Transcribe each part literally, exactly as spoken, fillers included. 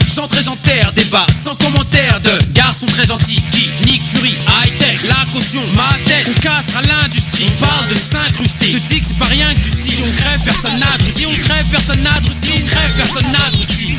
J'entre et j'enterre, débat sans commentaire de garçon très gentil qui nique Fury, high-tech, la caution, ma tête. On cassera l'industrie, on parle de s'incruster. Je te dis que c'est pas rien que du style. Si on crève, personne n'a de Si on crève, personne n'a de Si on crève, personne n'a de Si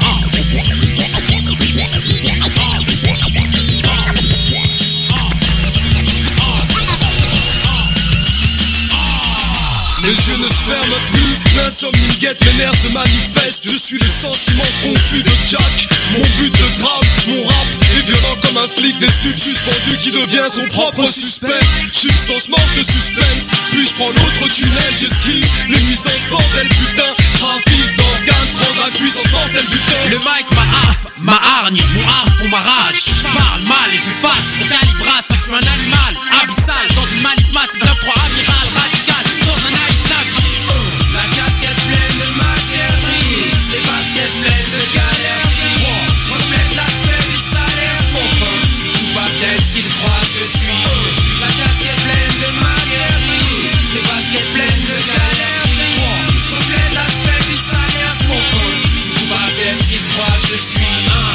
Mes yeux ne se ferment plus, l'insomnie me guette, mes nerfs se manifestent. Je suis le sentiment confus de Jack. Mon but de drame, mon rap est violent comme un flic. Des stupes suspendus qui devient son propre suspect. Substance morte de suspense, puis je prends l'autre tunnel. J'esquive les nuisances, bordel putain. Trafic d'organes, transac puissante, mortel butin. Le mic, ma harpe, ma hargne, mon harpe pour ma rage. Je parle mal et fais face, mon calibras, je suis un animal abyssal dans une manif massive, neuf trois amiral radical. Dans un night life, la casquette pleine de matière grise, les baskets pleines de galères grises. Je reflète l'aspect du salaire, mon pote, je suis coupable d'être ce qu'il croit que je suis. La casquette pleine de matière grise, les baskets pleines de galères grises. Je reflète l'aspect du salaire, mon pote, je suis coupable d'être ce qu'il croit que je suis.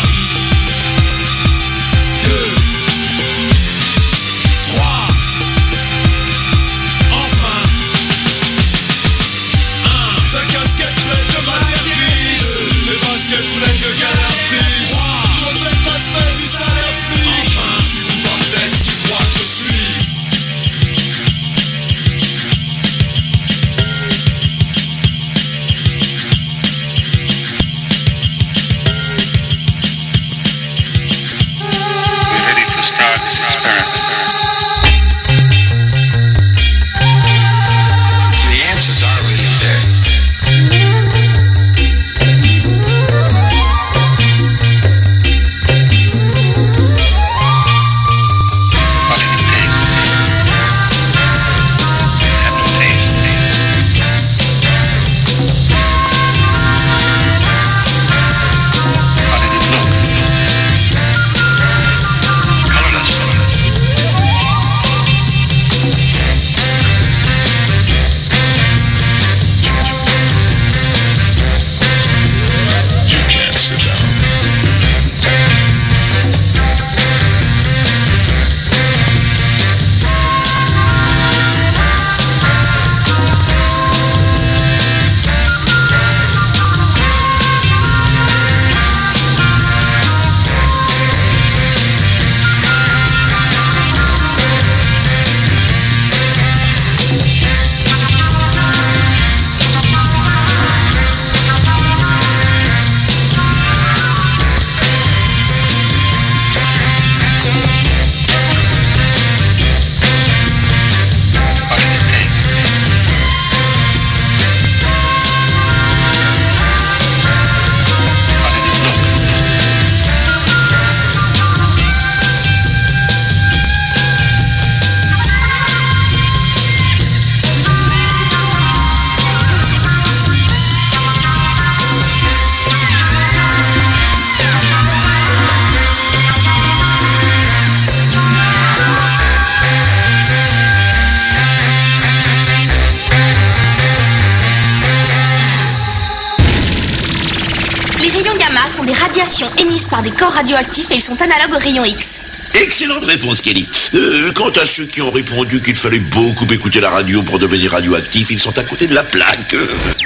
Sont des radiations émises par des corps radioactifs et ils sont analogues aux rayons X. Excellente réponse, Kelly. Euh, quant à ceux qui ont répondu qu'il fallait beaucoup écouter la radio pour devenir radioactif, ils sont à côté de la plaque.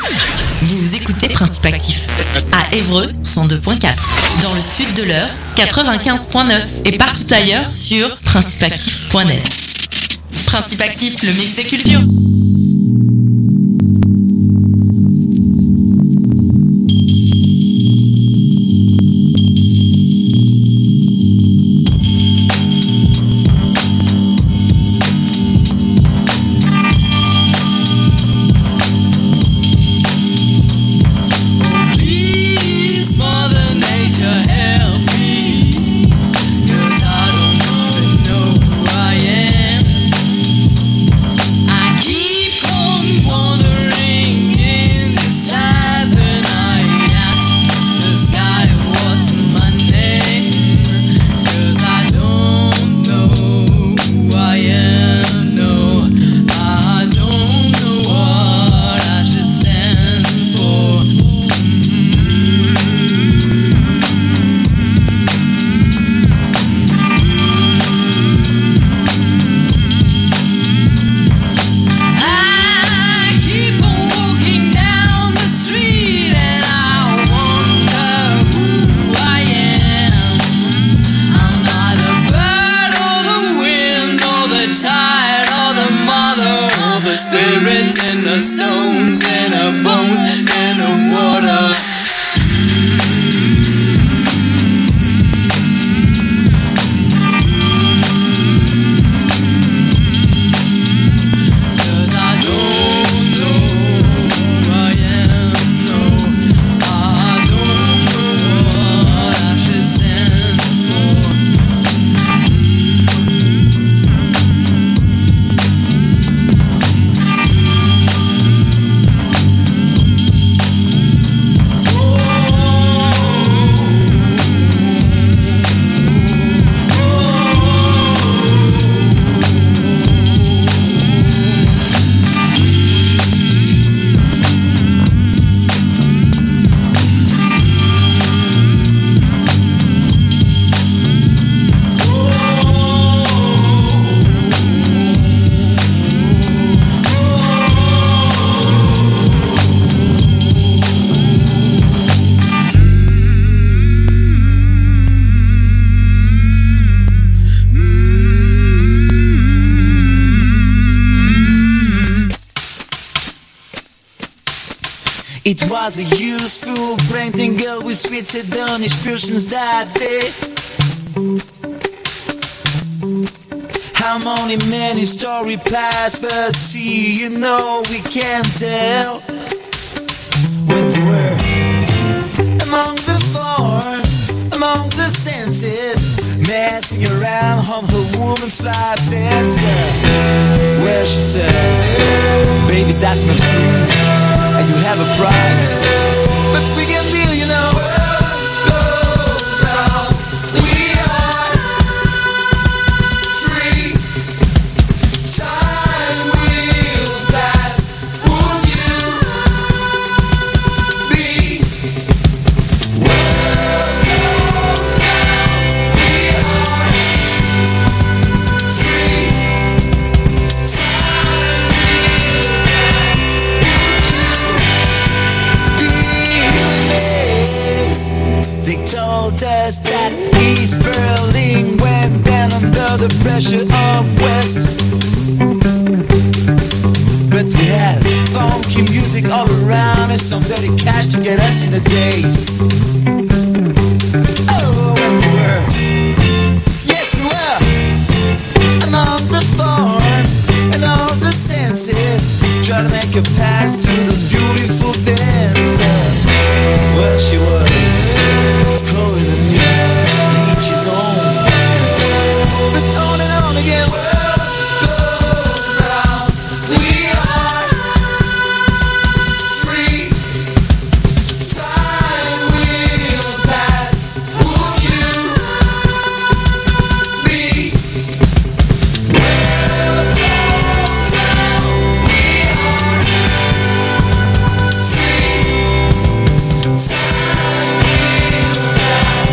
Vous écoutez Principe Actif à Évreux cent deux point quatre, dans le sud de l'Eure quatre-vingt-quinze point neuf et partout ailleurs sur principe actif point net. Principe Actif, le mix des cultures. Keep spirits in the stones, in the bones, in the water. It was a useful painting girl with sweet hedonic pulsions that day. Harmony, many story paths, but see, you know we can't tell when we were among the forms, among the senses, messing around on her woman's life dancer. Well, she said, baby, that's not true. And you have a prize, but we can deal, you know. World goes round, we are free. Time will pass, would you be? World goes round, we are free. Time will pass, they told us that East Berlin went down under the pressure of West. But we had funky music all around and some dirty cash to get us in the days. Oh, and we were, yes we were, among the forms and all the senses, try to make a pass to those beautiful dancers. Well, she was calling a new each his own. But on and on again, world goes round. We are free. Time will pass. Would you be? World goes round. We are free. Time will pass.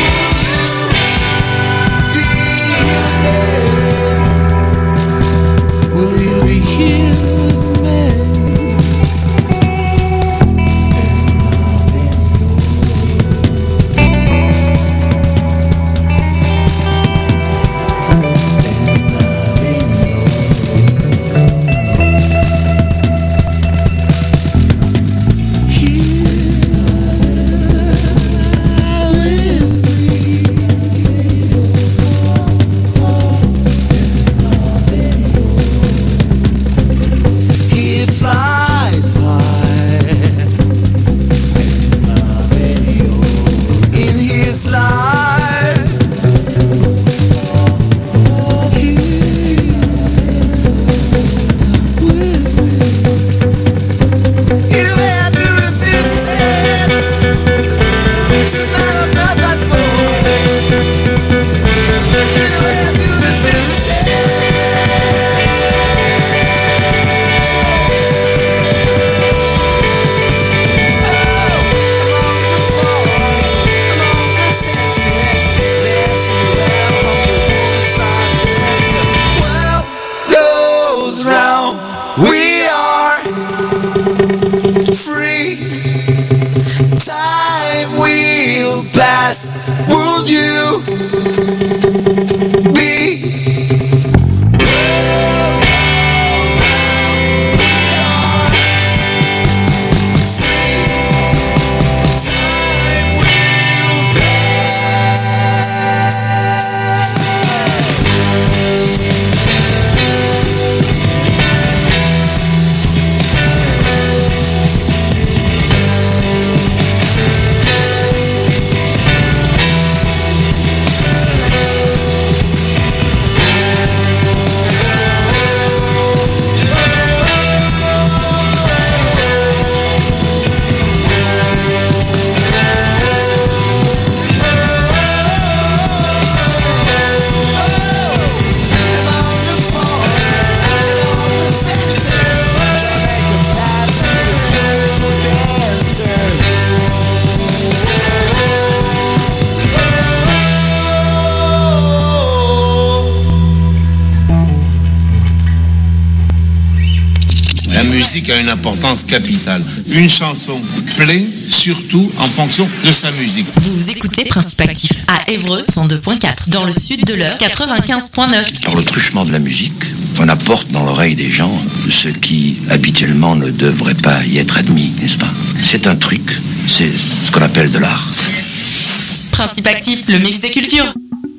Will you be here with me? He flies high in his life. He with me. You had beautiful to say. Tonight I'm not that boy. You had beautiful to say. Goes round, we are free. Time will pass. Would you be? musique a une importance capitale. Une chanson plaît surtout en fonction de sa musique. Vous écoutez Principe Actif à Évreux cent deux point quatre, dans le sud de l'heure quatre-vingt-quinze point neuf. Par le truchement de la musique, on apporte dans l'oreille des gens ce qui habituellement ne devrait pas y être admis, n'est-ce pas? C'est un truc, c'est ce qu'on appelle de l'art. Principe Actif, le mix des cultures.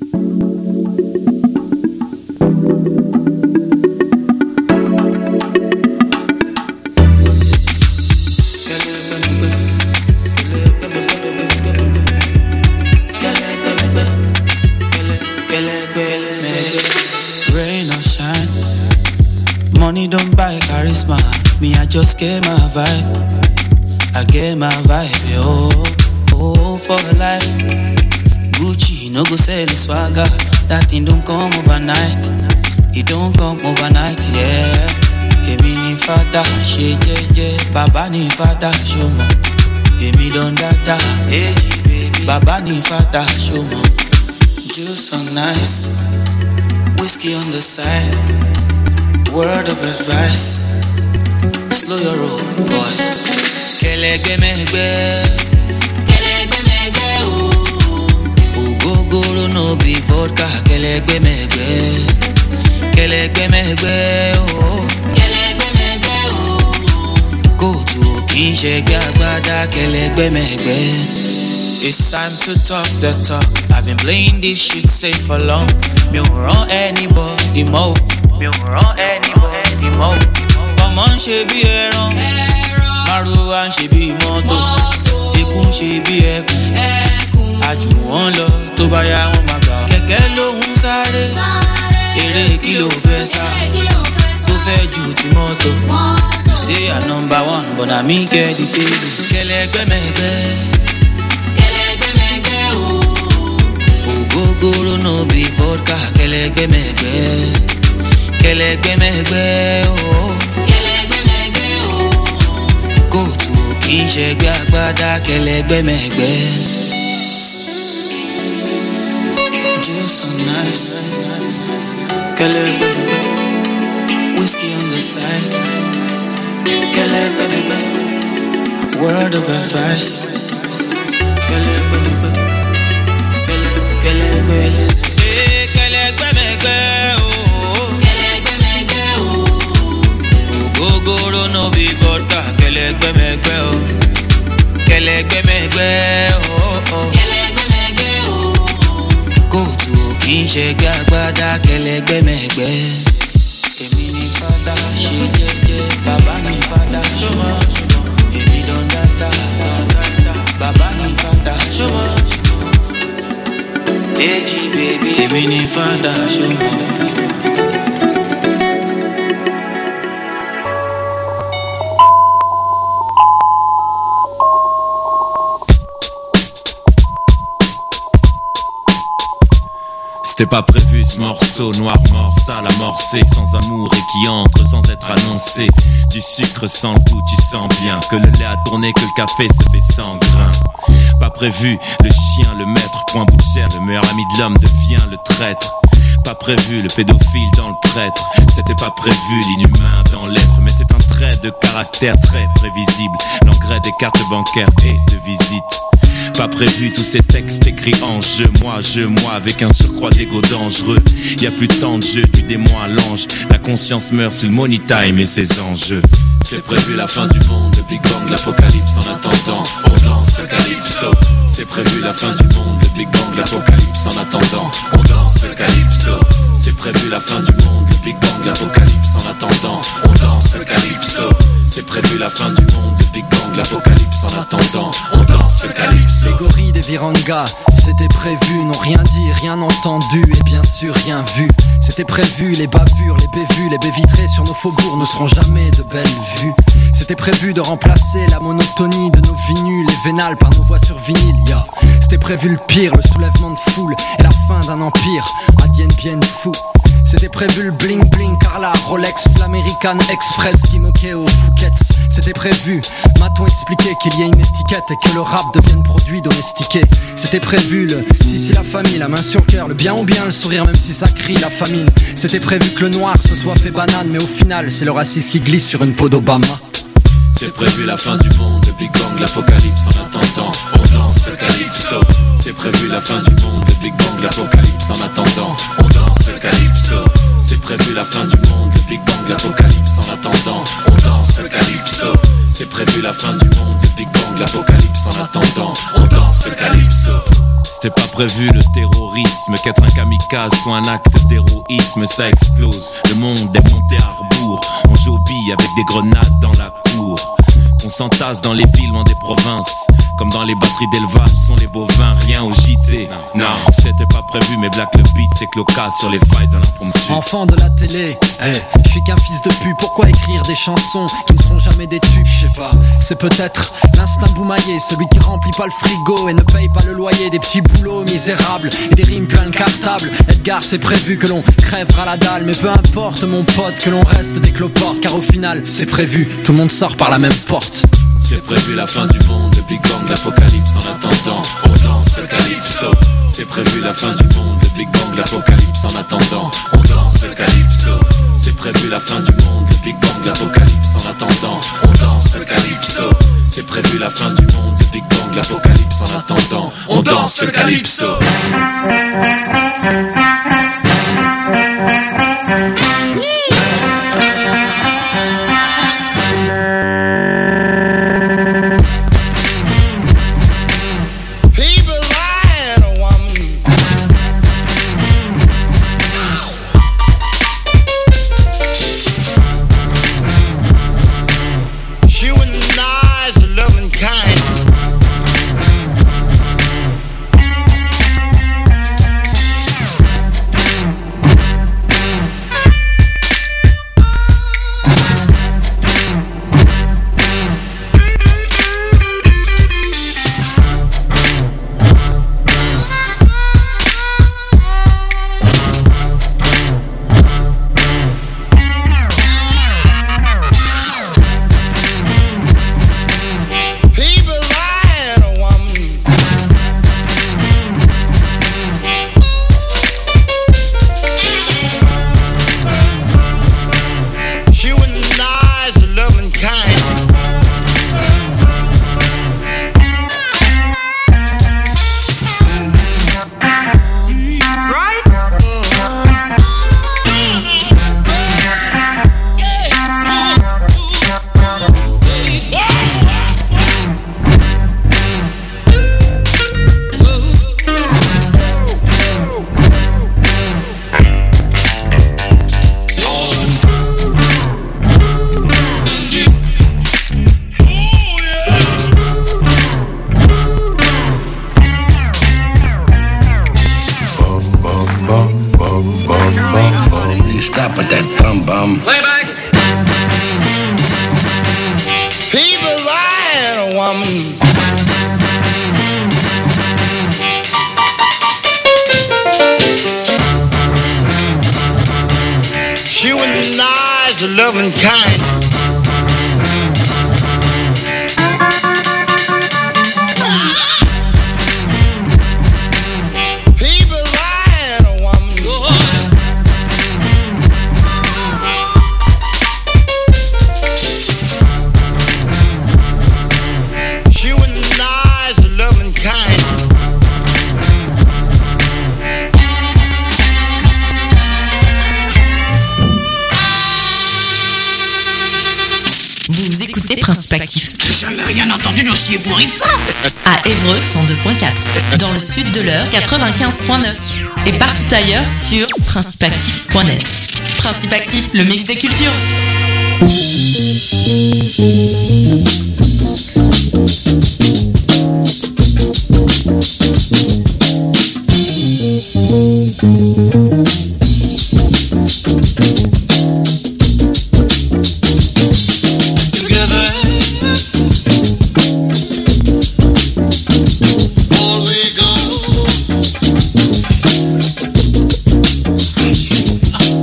Rain or shine, money don't buy charisma. Me, I just get my vibe. I get my vibe, yo. Oh, for life. Gucci, no go sell the swagger. That thing don't come overnight. It don't come overnight, yeah. Èmi ni fada, ṣe jẹ́jẹ́. Baba ni fada, show mo. Èmi don dada, eji baby. Baba ni fada, show mo. Juice on nice, whiskey on the side. Word of advice, slow your roll, boy. Kẹlẹgbẹmẹgbẹ, kẹlẹgbẹmẹgbẹ o. Ogogoro no be vodka, kẹlẹgbẹmẹgbẹ, kẹlẹgbẹmẹgbẹ o. Kẹlẹgbẹmẹgbẹ o. Kóòtù kì í ṣẹgbẹ́ agbádá, kẹlẹgbẹmẹgbẹ. It's time to talk the talk. I've been playing this shit safe for long. Me ò rán anybody mọ́. Me ò rán anybody mọ́. Ọmọ ń ṣe bí ẹran. Márùwá ń ṣe bí mọ́tò. Ikú ń ṣe bí ẹkùn. Àjù wọ́n lọ tó bá yá wọn máa gbà. Kẹ̀kẹ́ ló ń sáré. Eré kí ló fẹ́ sá. Tó fẹ́ ju ti mọ́tò. You say I'm number one but na me get the table. Kẹlẹgbẹmẹgbẹ. Ogogoro no be vodka, kẹlẹgbẹmẹgbẹ, kẹlẹgbẹmẹgbẹ o, kẹlẹgbẹmẹgbẹ o. Kóòtù kì í ṣẹgbẹ́ agbádá, kẹlẹgbẹmẹgbẹ. Juice on nice, kẹlẹgbẹmẹgbẹ. Whiskey on the side, kẹlẹgbẹmẹgbẹ. Word of advice, kẹlẹgbẹmẹgbẹ. Kẹlẹgbẹmẹgbẹ, eh, kẹlẹgbẹmẹgbẹ o. Kẹlẹgbẹmẹgbẹ o. Ogogoro no be vodka, kẹlẹgbẹmẹgbẹ o. Kẹlẹgbẹmẹgbẹ o. Kẹlẹgbẹmẹgbẹ o. Kóòtù kì í ṣẹgbẹ́ agbádá, kẹlẹgbẹmẹgbẹ. Èmi ni fada, ṣe jẹ́jẹ́. Bàbá ni fada, ṣọmọ ṣọmọ. Èmi don dada, dada. Bàbá ni fada, ṣọmọ ṣọmọ. Eji baby, èmi ni fada, show me. C'était pas prévu ce morceau, noir mort, sale amorcé, sans amour et qui entre sans être annoncé. Du sucre sans goût, tu sens bien que le lait a tourné, que le café se fait sans grain. Pas prévu, le chien, le maître, point bout de chair, le meilleur ami de l'homme devient le traître. Pas prévu, le pédophile dans le prêtre. C'était pas prévu, l'inhumain dans l'être. Mais c'est un trait de caractère très prévisible. L'engrais des cartes bancaires et de visite. Pas prévu, tous ces textes écrits en jeu. Moi, je, moi, avec un surcroît d'ego dangereux. Y a plus tant de jeu, du démon à l'ange. La conscience meurt sur le money time et ses enjeux. C'est prévu la fin du monde, le Big Bang, l'apocalypse. En attendant, on danse le calypso. C'est prévu la fin du monde, le Big Bang, l'apocalypse. En attendant, on danse le calypso. C'est prévu la fin du monde, le Big Bang, l'apocalypse. En attendant, on danse le calypso. C'est prévu la fin du monde, le Big Bang, l'apocalypse. En attendant, on danse le calypso. Les gorilles des Viranga, c'était prévu, n'ont rien dit, rien entendu et bien sûr rien vu. C'était prévu, les bavures, les bévues, les baies vitrées sur nos faubourgs ne seront jamais de belles vues. C'était prévu de remplacer la monotonie de nos vinyles, les vénales par nos voix sur vinyle, yeah. C'était prévu le pire, le soulèvement de foule et la fin d'un empire, à Dien Bien Phu. C'était prévu le bling bling, Carla, Rolex, l'American Express qui moquait aux Fouquettes. C'était prévu, m'a-t-on expliqué qu'il y ait une étiquette et que le rap devienne produit domestiqué. C'était prévu le si si la famille, la main sur le cœur, le bien ou bien, le sourire même si ça crie la famine. C'était prévu que le noir se soit fait banane, mais au final c'est le racisme qui glisse sur une peau d'Obama. C'est prévu la fin du monde, le Big Bang, l'apocalypse. En attendant, on danse le calypso. C'est prévu la fin du monde, le Big Bang, l'apocalypse. En attendant, on danse le calypso. C'est prévu la fin du monde, le Big Bang, l'apocalypse. En attendant, on danse le calypso. C'est prévu la fin du monde, le Big Bang, l'apocalypse. En attendant, on danse le calypso. C'était pas prévu le terrorisme, qu'être un kamikaze soit un acte d'héroïsme, ça explose. Le monde est monté à rebours, on joue aux billes avec des grenades dans la cour. On s'entasse dans les villes, loin des provinces. Comme dans les batteries d'élevage, sont les bovins, rien au J T. Non, c'était pas prévu, mais Black le beat, c'est cloca sur les failles de l'impromptu. Enfant de la télé, hey, je suis qu'un fils de pute. Pourquoi écrire des chansons qui ne seront jamais des tubes? Je sais pas, c'est peut-être l'instinct boumaillé, celui qui remplit pas le frigo et ne paye pas le loyer. Des petits boulots misérables et des rimes plein de cartables. Edgar, c'est prévu que l'on crèvera la dalle, mais peu importe mon pote, que l'on reste des cloportes, car au final c'est prévu, tout le monde sort par la même porte. C'est prévu la fin du monde, le Big Bang, l'apocalypse. En attendant, on danse le calypso. C'est prévu la fin du monde, le Big Bang, l'apocalypse. En attendant, on danse le calypso. C'est prévu la fin du monde, le Big Bang, l'apocalypse. En attendant, on danse le calypso. C'est prévu la fin du monde, le Big Bang, l'apocalypse. En attendant, on danse le calypso. Stop with that bum bum. Playback. People lying, a woman. She was nice, loving, kind. Principe Actif. J'ai jamais rien entendu d'aussi ébouriffant. À Évreux cent deux point quatre, dans le sud de l'Eure quatre-vingt-quinze point neuf et partout ailleurs sur principe actif point net. Principe Actif, le mix des cultures. Before we go,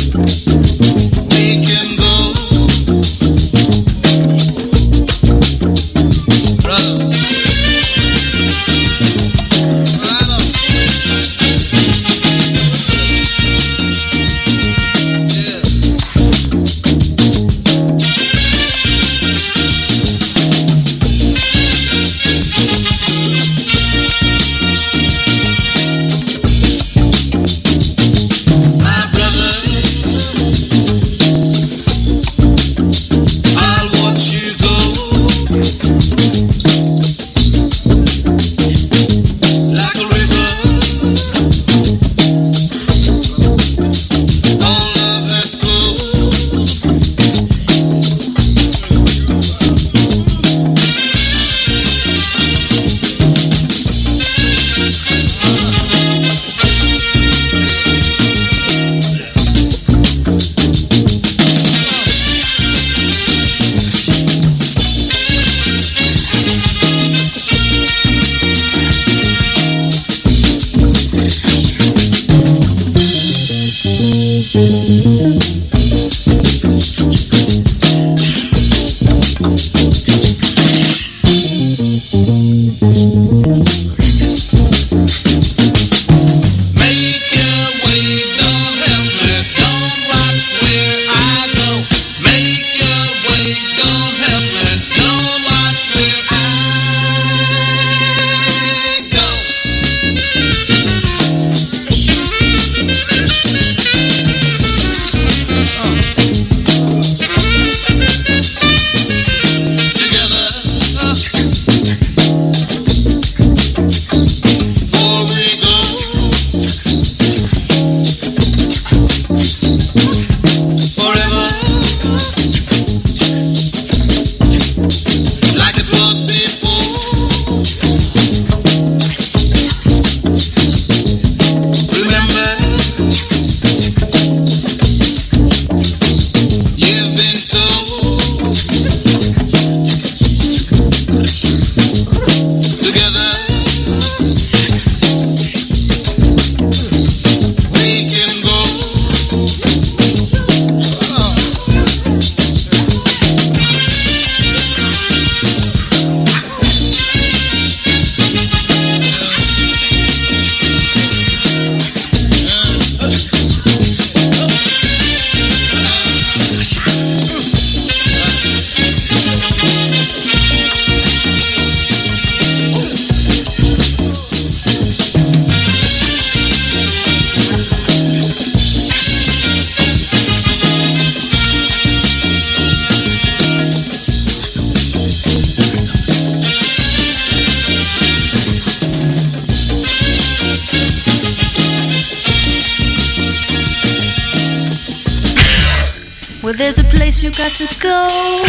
Well, there's a place you got to go.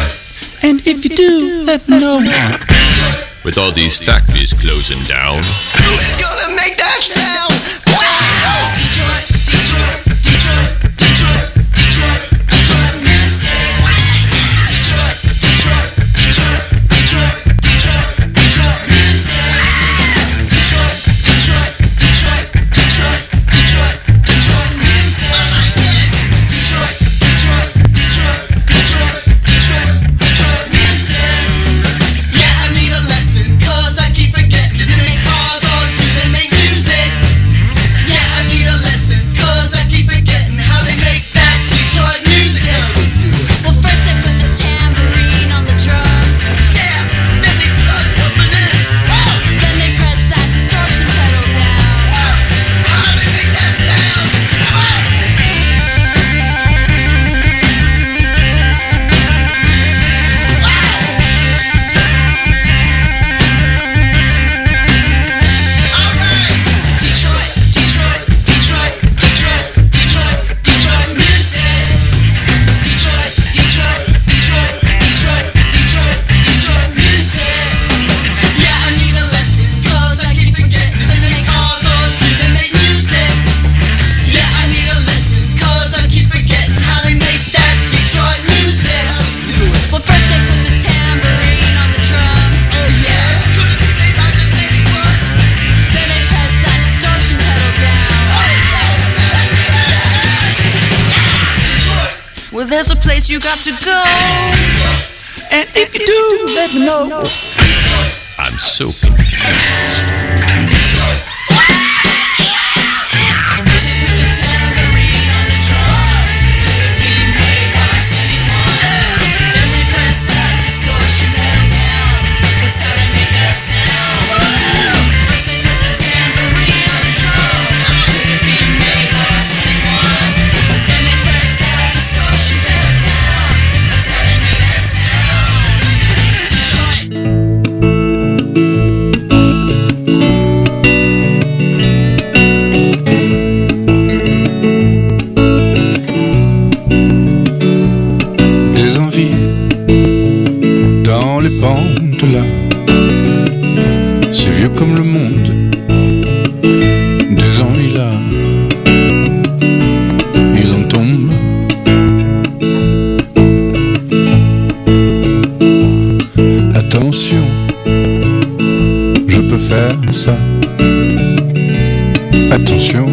And if you do, let me know. With all these factories closing down, who's gonna make that sound? Wow! Detroit, Detroit, Detroit, Detroit, Detroit, Detroit music. Detroit, Detroit, Detroit, Detroit, Detroit, Detroit music. Detroit, Detroit, Detroit, Detroit, Detroit, Detroit music. Detroit, Detroit, Detroit, Detroit, Detroit, Detroit music. Yeah, I need a lesson, cause I keep forgetting. Isn't it cars or do they make Well, there's a place you got to go. And if you do, let me know. I'm so confused. C'est vieux comme le monde, des ennuis là, il en tombe. Attention, je peux faire ça. Attention,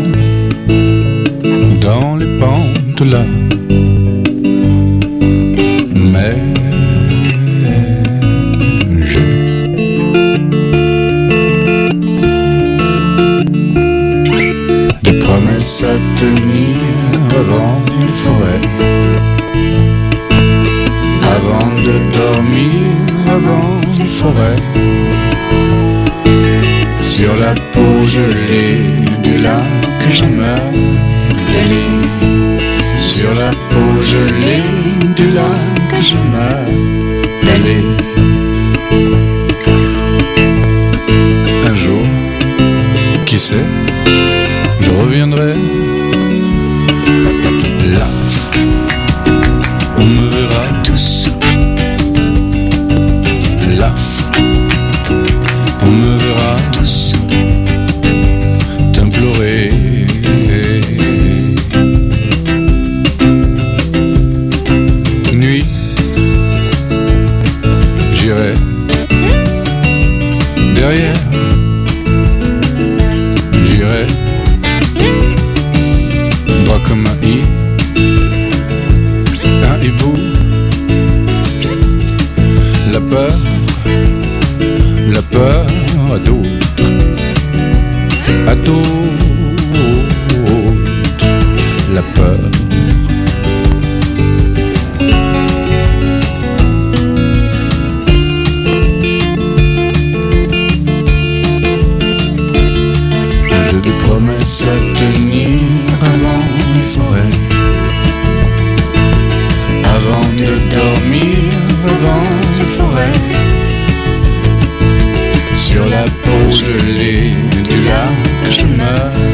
dans les pentes là. Mais promesses à tenir avant les forêts, avant de dormir, avant les forêts, sur la peau gelée du lac je meurs d'aller, sur la peau gelée du lac je meurs d'aller. Un jour, qui sait, je reviendrai là, on me verra tous. Là, on me verra tous t'implorer. Nuit, j'irai derrière, j'irai droit comme un i, un hibou. La peur, la peur à d'autres, à d'autres, la peur. J'ai des promesses à tenir avant les forêts, avant de dormir, avant les forêts, sur la peau gelée du lac je meurs